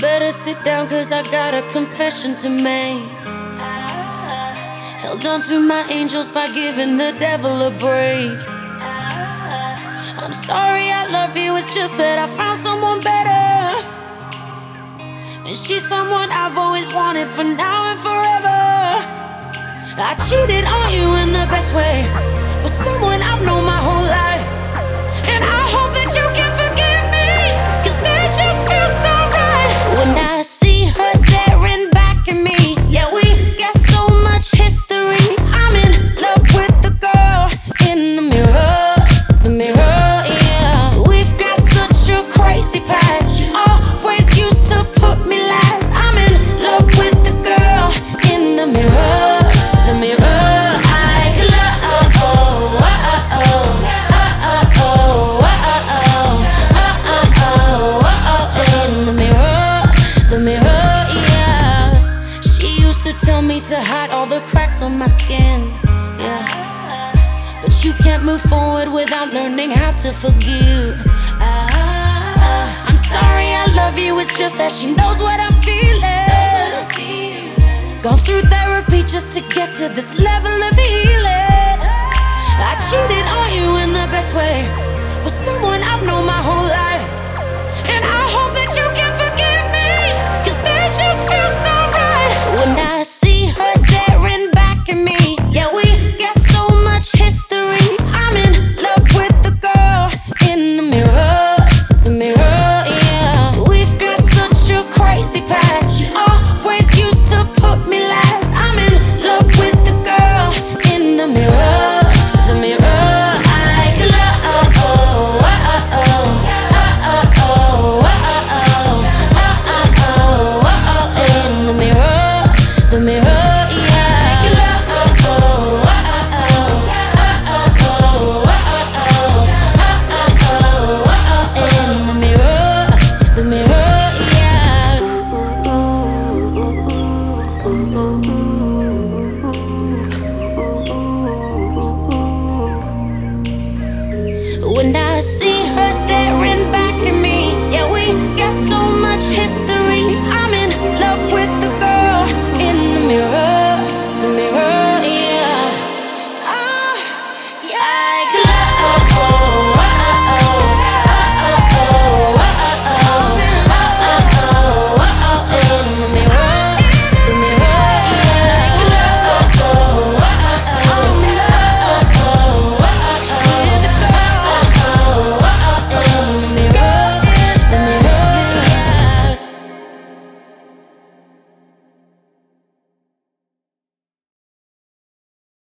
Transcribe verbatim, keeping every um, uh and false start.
better sit down, cause I got a confession to make. Held on to my angels by giving the devil a break. I'm sorry, I love you, it's just that I found someone better. And she's someone I've always wanted for now and forever. I cheated on you in the best way, with someone I've known my whole life. And I hope that you can forgive me, cause this just feels so right. When I see her staring back at me, yeah, we got so much history. I'm in love with the girl in the mirror, the mirror, yeah. We've got such a crazy past. She always used to put me last. I'm in love with the girl in the mirror, the mirror. I love, oh, oh, oh, oh, oh, oh, oh, oh, in the mirror, the mirror, yeah. She used to tell me to hide all the cracks on my skin, yeah. But you can't move forward without learning how to forgive. Ah, I'm sorry, I love you, it's just that she knows what I'm feeling. Gone through therapy just to get to this level of healing. I cheated on you in the best way, with someone I've known my whole life. And I hope that you can forgive me, cause this just feels so right. When I see her staring back at me, yeah, we got so much history. I'm in love with the girl in the mirror, the mirror, yeah. We've got such a crazy past. She always used to put me last. I'm in love with the girl in the mirror, the mirror. I love, oh, oh, oh, oh, oh, oh, oh, oh, in the mirror, the mirror, yeah. I love, oh, oh, oh, oh, oh, in the mirror, the mirror, yeah. When I see